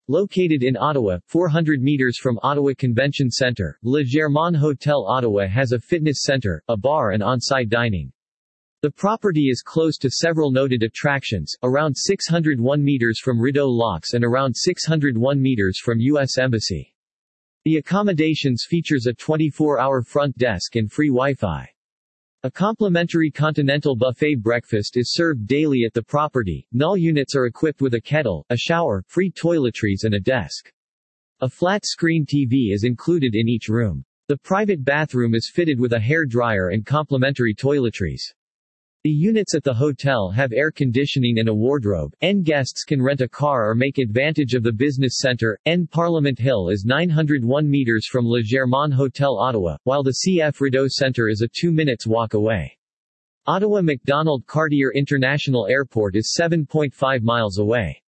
Located in Ottawa, 400 meters from Ottawa Convention Centre, Le Germain Hotel Ottawa has a fitness centre, a bar and on-site dining. The property is close to several noted attractions, around 601 meters from Rideau Locks and around 601 meters from U.S. Embassy. The accommodations features a 24-hour front desk and free Wi-Fi. A complimentary continental buffet breakfast is served daily at the property. Null units are equipped with a kettle, a shower, free toiletries and a desk. A flat-screen TV is included in each room. The private bathroom is fitted with a hair dryer and complimentary toiletries. The units at the hotel have air conditioning and a wardrobe. Guests can rent a car or make advantage of the business center. Parliament Hill is 901 meters from Le Germain Hotel Ottawa, while the CF Rideau Centre is a 2 minutes walk away. Ottawa Macdonald Cartier International Airport is 7.5 miles away.